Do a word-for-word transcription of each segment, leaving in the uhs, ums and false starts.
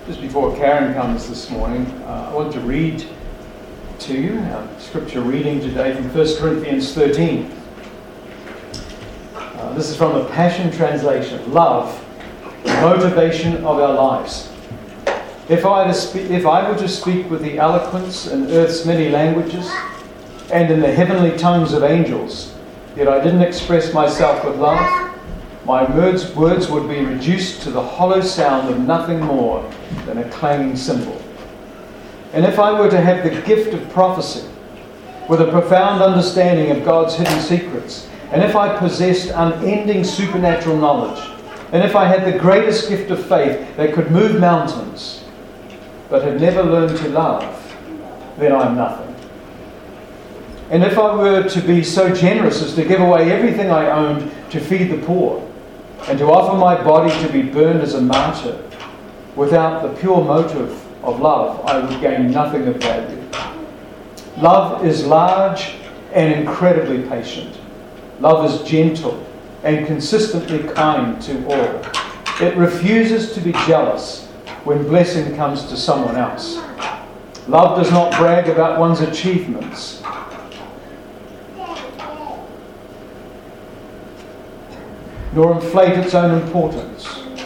just before Karen comes this morning, uh, I want to read to you our scripture reading today from First Corinthians thirteen. Uh, this is from the Passion Translation. Love, the motivation of our lives. If I, to spe- if I were to speak with the eloquence in earth's many languages and in the heavenly tongues of angels, yet I didn't express myself with love, my words, words would be reduced to the hollow sound of nothing more than a clanging cymbal. And if I were to have the gift of prophecy, with a profound understanding of God's hidden secrets, and if I possessed unending supernatural knowledge, and if I had the greatest gift of faith that could move mountains, but had never learned to love, then I'm nothing. And if I were to be so generous as to give away everything I owned to feed the poor, and to offer my body to be burned as a martyr, without the pure motive of love, I would gain nothing of value. Love is large and incredibly patient. Love is gentle and consistently kind to all. It refuses to be jealous when blessing comes to someone else. Love does not brag about one's achievements. Nor inflate its own importance.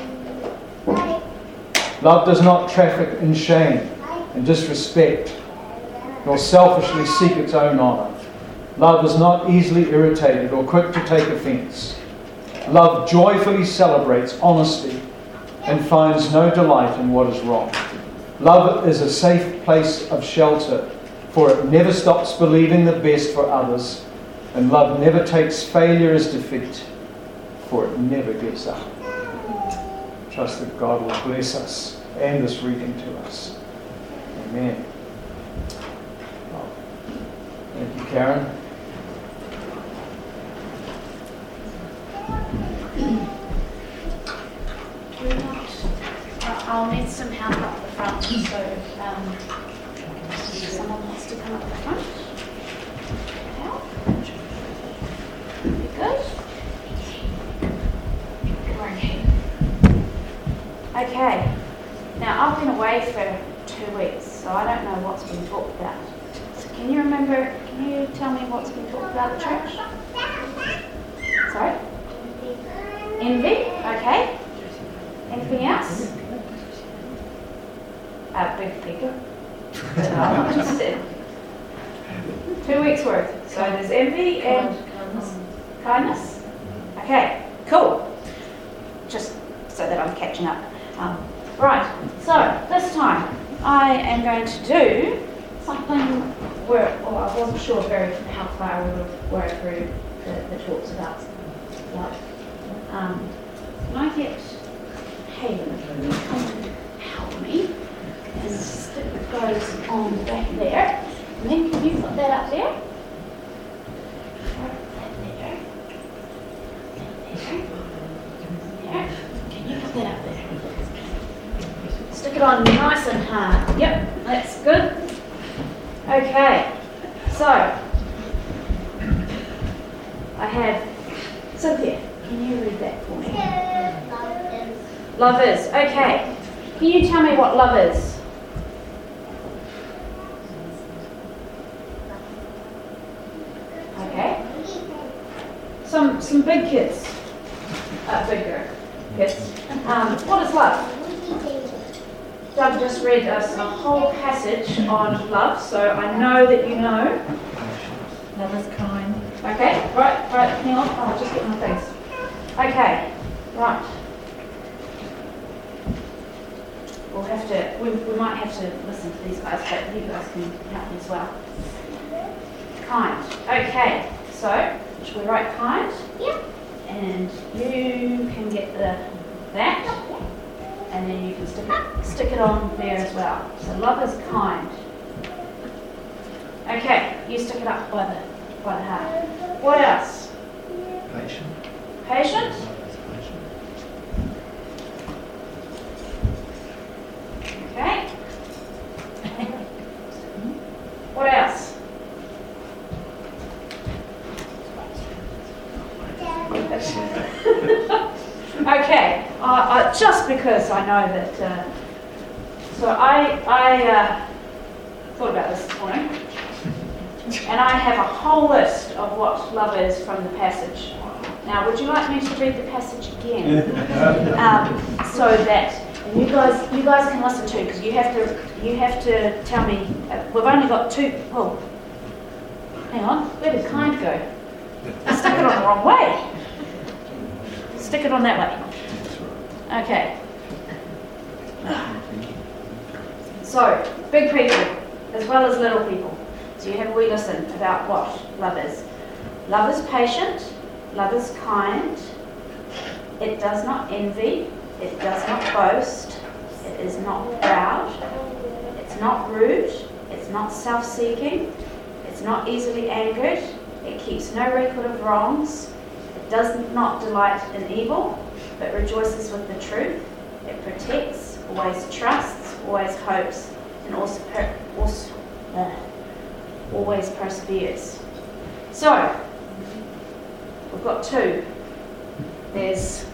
Love does not traffic in shame and disrespect, nor selfishly seek its own honour. Love is not easily irritated or quick to take offence. Love joyfully celebrates honesty and finds no delight in what is wrong. Love is a safe place of shelter, for it never stops believing the best for others, and love never takes failure as defeat, for it never gives up. Trust that God will bless us and this reading to us. Amen. Well, thank you, Karen. I'll need some help up the front, so um, if someone wants to come up the front. Help. You good? Okay. Now, I've been away for two weeks, so I don't know what's been talked about. So can you remember, can you tell me what's been talked about at church? Sorry? Envy? Okay. Anything else? Uh, big figure. No, I'm not interested. Two weeks worth. So there's envy and kindness. Okay, cool. Just so that I'm catching up. Um, right, so this time I am going to do something where, well, I wasn't sure very how far we were through the, the talks about love. Um, can I get Hayden to come and help me and stick those on the back there? And then can you put that up there? Put that there. There. There. Can you put that up there? Stick it on nice and hard. Yep, that's good. Okay, so I have Cynthia. Can you read that for me? Love is. Okay. Can you tell me what love is? Okay. Some some big kids. Uh, bigger kids. Um, what is love? Doug just read us a whole passage on love, so I know that you know. Love is kind. Okay, right, right, hang on. Oh, I'll just get my face. Okay, right. We'll have to, we, we might have to listen to these guys, but you guys can help me as well. Kind. Okay, so, should we write kind? Yeah. And you can get the that. And then you can stick it, stick it on there as well. So love is kind. Okay, you stick it up by the by the heart. What else? Patient. Patient? Okay. What else? Okay, uh, uh, just because I know that uh, So I, I uh, thought about this this morning, and I have a whole list of what love is from the passage. Now, would you like me to read the passage again, um, so that and you guys, you guys can listen to, because you have to, you have to tell me. Uh, we've only got two. Oh, hang on, where did kind go? I stuck it on the wrong way. Stick it on that way. Okay. So, big people, as well as little people. So you have a wee listen about what love is. Love is patient. Love is kind. It does not envy. It does not boast. It is not proud. It's not rude. It's not self-seeking. It's not easily angered. It keeps no record of wrongs. It does not delight in evil, but rejoices with the truth. It protects, always trusts, always hopes, and also, per- also uh, always perseveres. So, we've got two. There's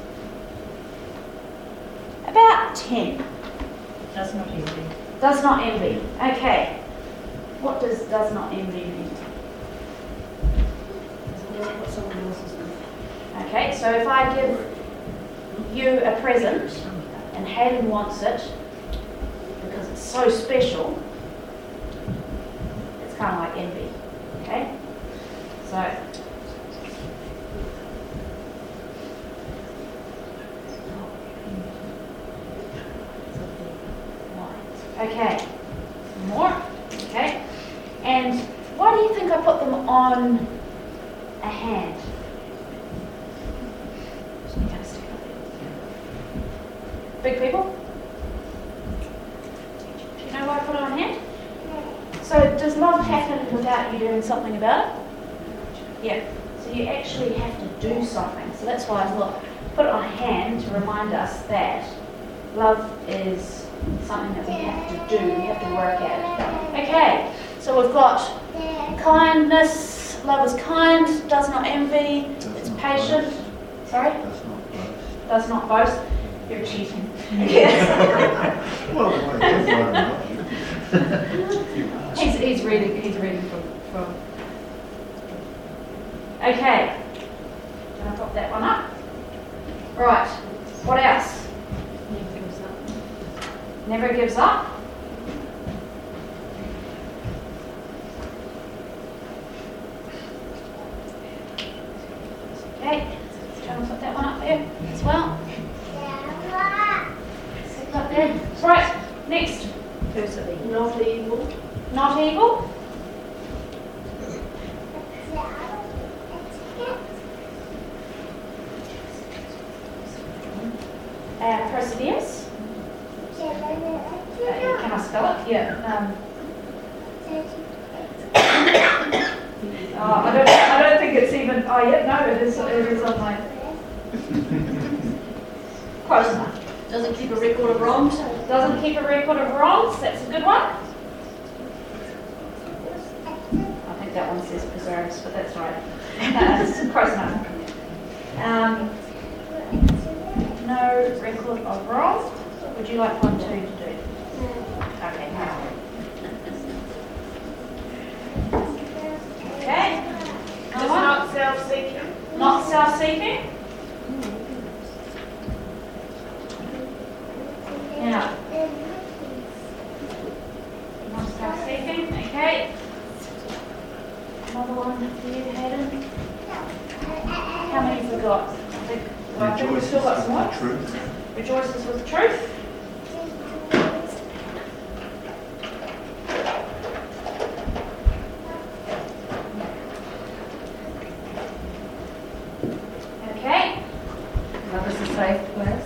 about ten. Does not envy. Does not envy. Okay. What does does not envy mean? What someone else is doing. Okay, so if I give you a present and Hayden wants it because it's so special, it's kind of like envy. Okay? So, okay, more. Okay, and why do you think I put them on a hand? Big people? Do you know why I put it on a hand? So does love happen without you doing something about it? Yeah. So you actually have to do something. So that's why I thought put it on a hand to remind us that love is something that we have to do, we have to work at. Okay, so we've got kindness, love is kind, does not envy, it's patient. Sorry? Does not boast. Does not boast. You're cheating. Well, well, that's what I'm not. he's, he's reading, he's reading from, from. Okay. Can I pop that one up? Right. What else? Never gives up. Never gives up. Okay. Can I put that one up there as well? Stick it up there. Right. Next. Persevere. Not evil. Not evil. Uh, perseveres. Uh, can I spell it? Yeah. Um, oh, I don't. I don't think it's even. Oh, yeah. No, it is. It is on my. Close enough. Doesn't keep a record of wrongs. Doesn't keep a record of wrongs. That's a good one. I think that one says preserves, but that's right. Uh, it's close enough. Um, no record of wrongs. Would you like one two to do? Okay. Okay. It's Another one? not self-seeking. Not self-seeking. Now, not self-seeking. Okay. Another one for you, Hayden. How many have we got? I think, well, I think we've still got some more. Truth. Rejoices with the truth. Okay. Love is a safe place.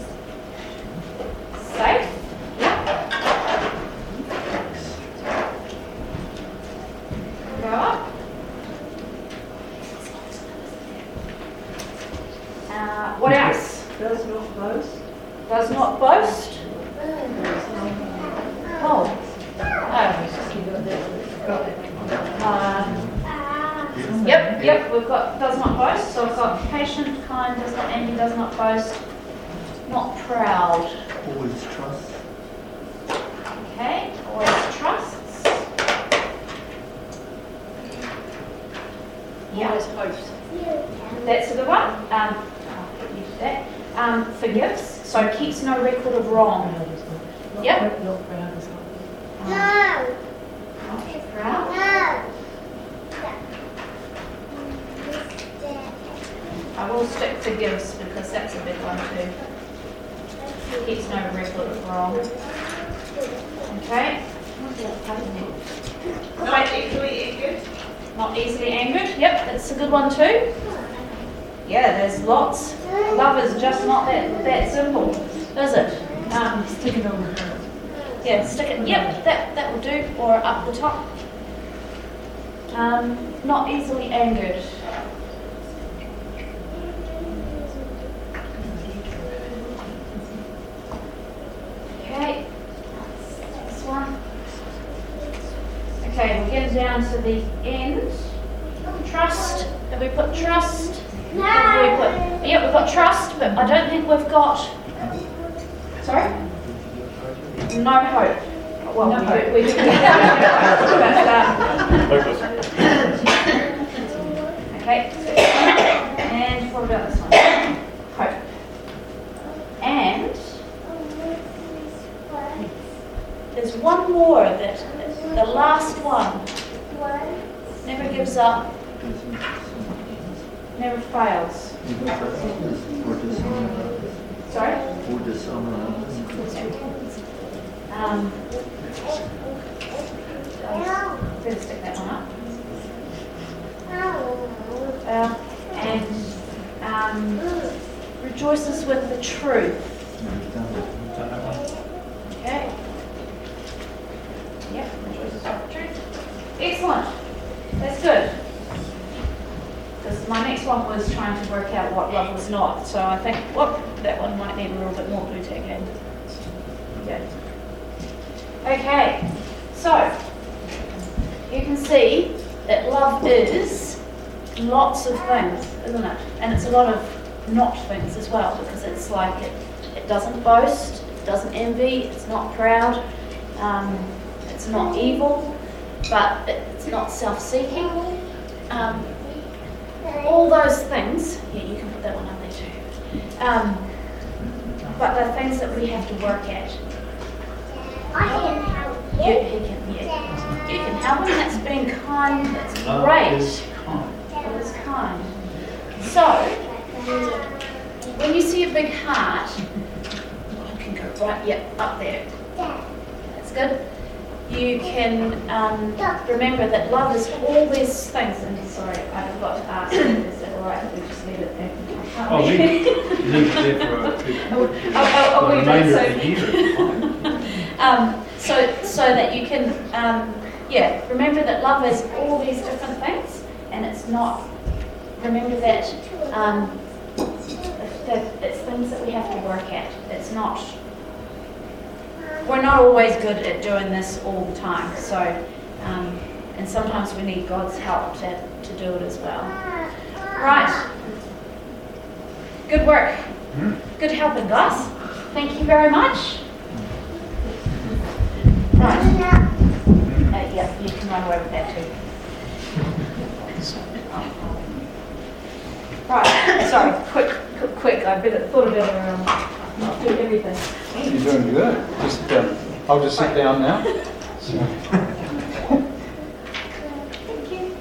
Safe. Go up. Uh, what else? Does not boast. Does not boast. Oh. Oh. Uh, yep, yep, we've got does not boast. So we've got patient, kind, does not envy, does not boast, not proud. Always trust. Okay, always trusts. Yeah, Always hopes. that's a good one. Um, I'll put you to that. Um, forgives, so keeps no record of wrong. Yep. Not proud as well. Um, not proud. I will stick forgives because that's a big one too. Keeps no record of wrong. Okay. Not easily angered. Not easily angered. Yep, that's a good one too. Yeah, there's lots. Love is just not that that simple, is it? Um, Stick it on the heart. yeah, stick it. Yep, that that will do. Or up the top. Um, not easily angered. Okay, next one. Okay, we're getting down to the end. Trust. Have we put trust? Have we put? Yep, we've got trust, but I don't think we've got. Sorry. No hope. Well, No we hope. do. We do. But, um, okay. And what about this one? Hope. And there's one more that the last one never gives up, never fails. Sorry? Um, better stick that one up. Uh, and um, rejoices with the truth. Okay. Yep, rejoices with the truth. Excellent. That's good. Because my next one was trying to work out what love was not. So I think, whoop, that one might need a little bit more blue tack in. Yeah. Okay. So you can see that love is lots of things, isn't it? And it's a lot of not things as well, because it's like it, it doesn't boast, it doesn't envy, it's not proud, um, it's not evil, but it's not self-seeking. Um, all those things, yeah, you can put that one up there too. Um, but they're things that we have to work at. I can help You, you. you can, yeah, you can help, and that's being kind. That's Love great. is kind. It was kind. So, when you see a big heart, I can go right, yep, up there. That's good. You can um, remember that love is all these things. And sorry, I forgot to ask. Is it all right if we just leave it there? Oh, leave leave it there for a I'll- I'll- I'll the leave it, remainder so- of the year. It's fine. Um, so, so that you can, um, yeah, remember that love is all these different things, and it's not. Remember that, um, that it's things that we have to work at. It's not. We're not always good at doing this all the time. So, um, and sometimes we need God's help to to do it as well. Right. Good work. Good helping, guys. Thank you very much. Right. Uh, yeah, you can run away with that too. Right, sorry, quick, quick, quick. I better, thought I better um, do everything. You're doing good. Just, um, I'll just sit down now. So, Thank you.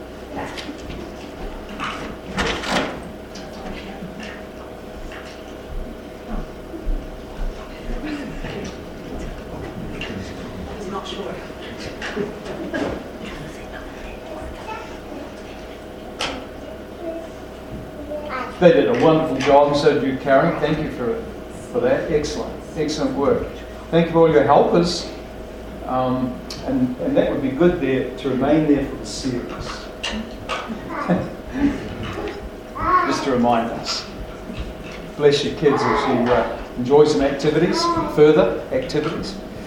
I'm not sure. they did a wonderful job, and so did you, Karen. Thank you for for that. Excellent, excellent work. Thank you for all your helpers. Um, and, and that would be good there to remain there for the series. Just to remind us. Bless your kids as you uh, enjoy some activities, further activities.